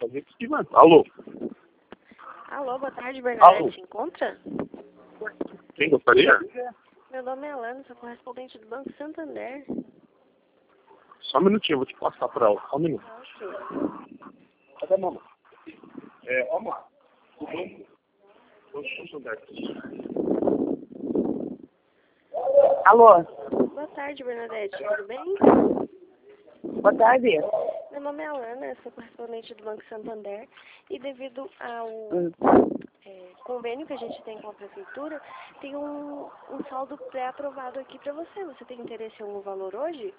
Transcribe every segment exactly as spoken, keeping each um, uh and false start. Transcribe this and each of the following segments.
fazer aqui, mano. Alô? Alô, boa tarde, Bernadette. Alô? Se encontra? Quem gostaria? Meu nome é Alana, sou correspondente do Banco Santander. Só um minutinho, eu vou te passar pra ela. Só um minuto. Ah, ok. Cadê a mamãe? É, ó, mano. O banco. Banco Santander. Alô? Boa tarde, Bernadette. Tudo bem? Boa tarde. Meu nome é Alana, sou correspondente do Banco Santander. E devido ao Hum. é, convênio que a gente tem com a Prefeitura, tem um, um saldo pré-aprovado aqui para você. Você tem interesse em algum valor hoje?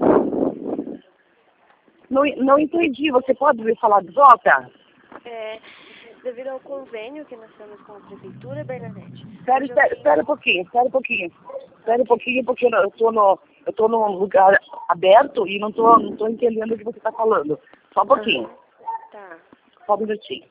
Não, não entendi. Você pode me falar de volta? É, devido ao convênio que nós temos com a Prefeitura, Bernadette. Espera, hoje eu espera, tenho- espera um pouquinho, espera um pouquinho. Espera um pouquinho, porque eu estou no, eu tô num lugar aberto e não estou não tô entendendo o que você está falando. Só um pouquinho. Aham. Tá. Só um minutinho.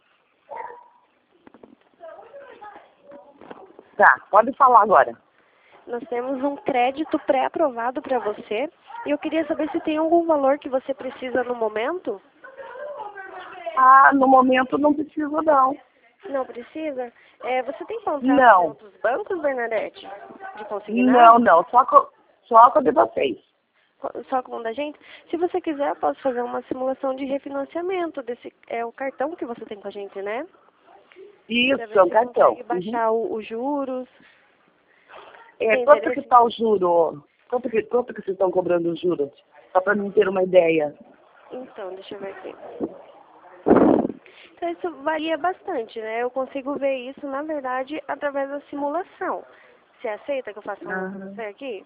Tá, pode falar agora. Nós temos um crédito pré-aprovado para você e eu queria saber se tem algum valor que você precisa no momento. Ah, no momento não preciso não. Não precisa? É, você tem contato Não. com outros bancos, Bernadette? De Não, consignado? não, só com, só com a de vocês. Co- Só com o da gente? Se você quiser, eu posso fazer uma simulação de refinanciamento desse é o cartão que você tem com a gente, né? Pra ver Isso, é um se você cartão. consegue baixar o- os juros. É, Tem quanto que interesse? está o juro? Quanto que, quanto que vocês estão cobrando os juros? Só para mim ter uma ideia. Então, deixa eu ver aqui. Então, isso varia bastante, né? Eu consigo ver isso, na verdade, através da simulação. Você aceita que eu faça uma Ah. pra você aqui?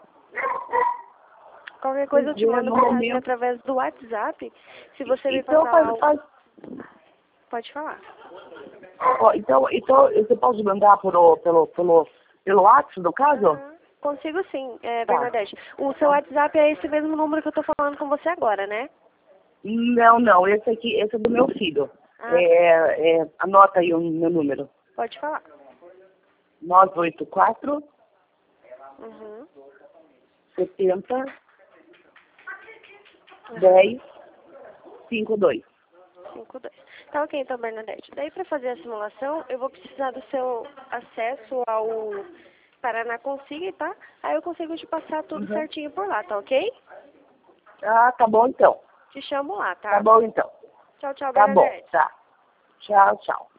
Qualquer coisa eu te Pois é, mando no mensagem momento- através do WhatsApp. Se você me Então, passar faz, lá, faz, pode falar. ó, então, então, você pode mandar por, o- pelo, pelo, pelo WhatsApp, no caso? Aham. Consigo sim, é, Tá. Bernadette. O seu WhatsApp é esse mesmo número que eu tô falando com você agora, né? Não, não, esse aqui, esse é do meu filho. Ah, É, é, anota aí o meu número. pode falar. nove oito quatro, Uhum. setenta, dez, cinquenta e dois. cinco dois. Tá ok, então, Bernadette. Daí, para fazer a simulação, eu vou precisar do seu acesso ao Paraná Consiga, tá? Aí eu consigo te passar tudo Uhum. certinho por lá, tá ok? Ah, tá bom então. Te chamo lá, tá? Tá bom então. Tchau, tchau, Tá bom, Bernadette. tá. Tchau, tchau.